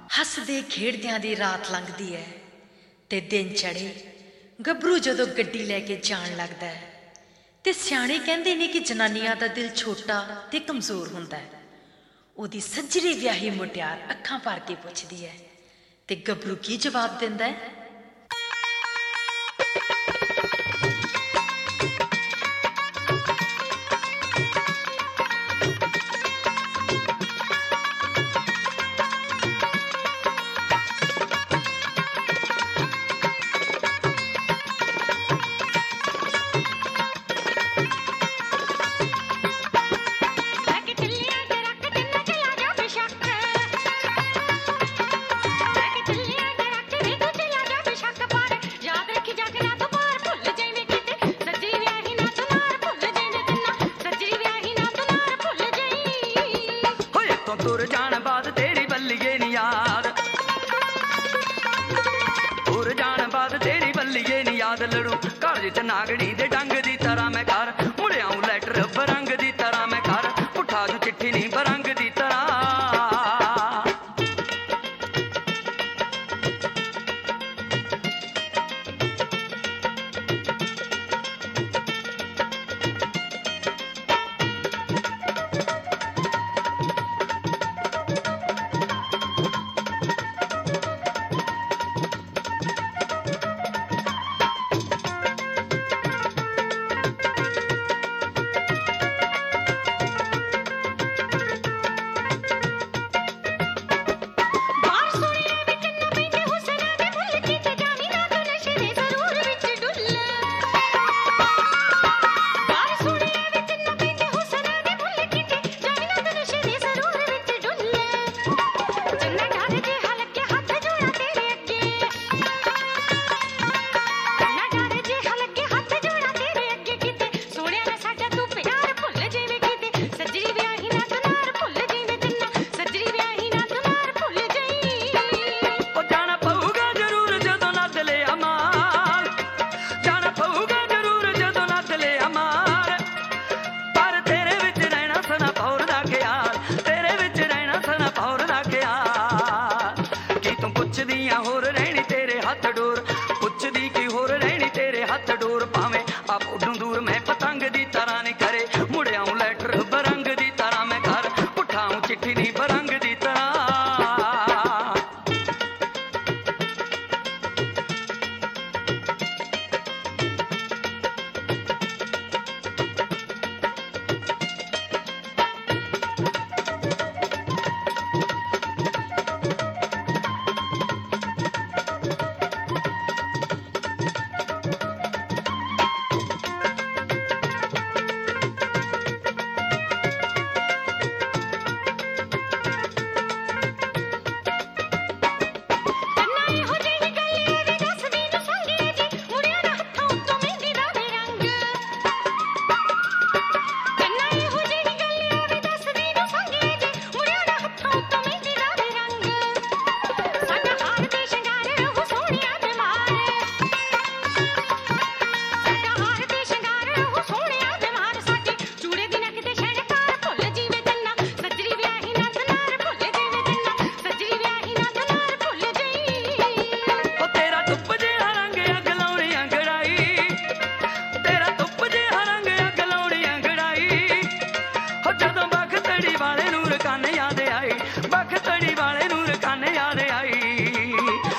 ਹੱਸਦੇ ਖੇਡਦਿਆਂ ਦੀ ਰਾਤ ਲੰਘਦੀ ਹੈ ਤੇ ਦਿਨ ਚੜੇ ਗੱਭਰੂ ਜਦੋਂ ਗੱਡੀ ਲੈ ਕੇ ਜਾਣ ਲੱਗਦਾ ਹੈ ਤੇ ਸਿਆਣੇ ਕਹਿੰਦੇ ਨੇ ਕਿ ਜਨਾਨੀਆਂ ਦਾ ਦਿਲ ਛੋਟਾ ਤੇ ਕਮਜ਼ੋਰ ਹੁੰਦਾ ਹੈ। ਉਹਦੀ ਸੱਜਰੀ ਵਿਆਹੀ ਮੁਟਿਆਰ ਅੱਖਾਂ ਭਰ ਕੇ ਪੁੱਛਦੀ ਹੈ ਤੇ ਗੱਭਰੂ ਕੀ ਜਵਾਬ ਦਿੰਦਾ ਹੈ? तुर जान बाद तेरी बल्लिए नी याद, तुर जान बाद तेरी बल्लिए नी याद। लड़ू घर च नागड़ी दे डंग दी तरह मैं घर मुड़ियाऊं लैटर बरंग दी तरह मैं घर पुठा जू चिट्ठी नी बरंग दी तरह।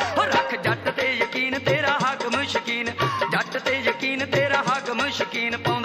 जट ते यकीन तेरा हक मुश्किन